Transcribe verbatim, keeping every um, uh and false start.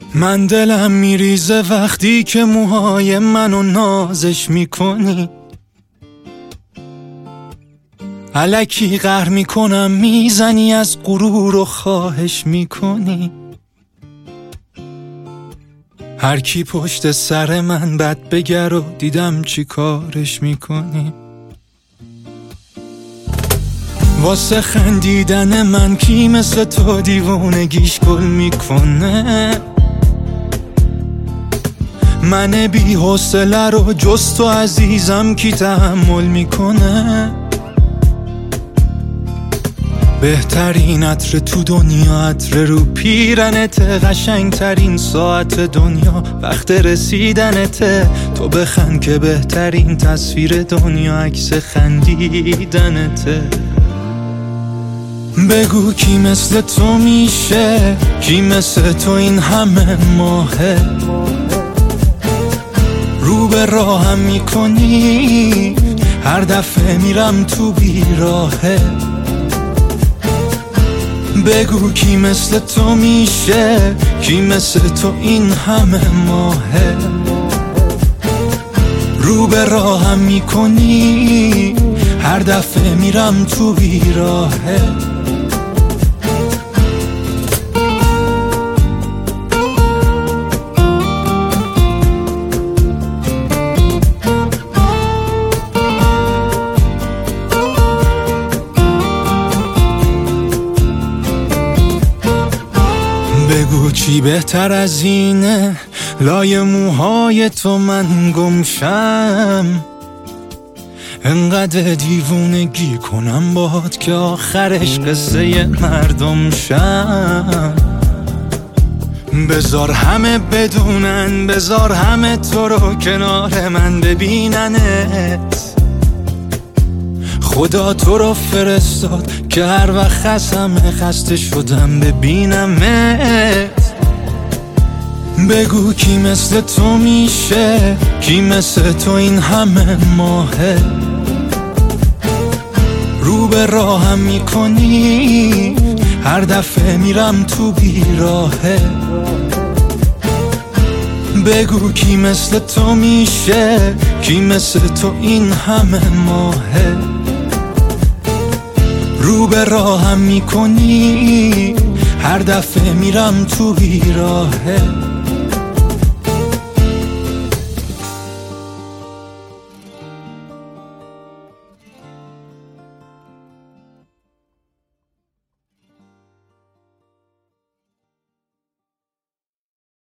من دلم میریزه وقتی که موهای منو نازش میکنی، الکی قهر میکنم میزنی از غرور و خواهش میکنی. هر کی پشت سر من بد بگر و دیدم چی کارش میکنی. واسه خندیدن من کی مثل تو دیوونگیش گل میکنه. من بی حوصله رو جز تو عزیزم کی تحمل میکنه. بهترین عطر تو دنیا عطر رو پیرنت، قشنگ ترین ساعت دنیا وقت رسیدنته. تو بخند که بهترین تصویر دنیا عکس خندیدنته. بگو کی مثل تو میشه، کی مثل تو این همه ماهه. رو به راهم میکنی هر دفعه میرم تو بیراهه. بگو کی مثل تو میشه، کی مثل تو این همه ماهه. رو به راهم میکنی هر دفعه میرم تو بیراهه. بگو چی بهتر از اینه لای موهای تو من گمشم. انقدر دیوونگی کنم باهات که آخرش قصه مردم شم. بذار همه بدونن، بذار همه تو رو کنار من ببیننت. خدا تو رو فرستاد که هر وقت خستم خسته شدم ببینمت. بگو کی مثل تو میشه، کی مثل تو این همه ماهه. رو به راهم میکنی هر دفعه میرم تو بیراهه. بگو کی مثل تو میشه، کی مثل تو این همه ماهه. رو به راهم میکنی هر دفعه میرم تو بیراهه.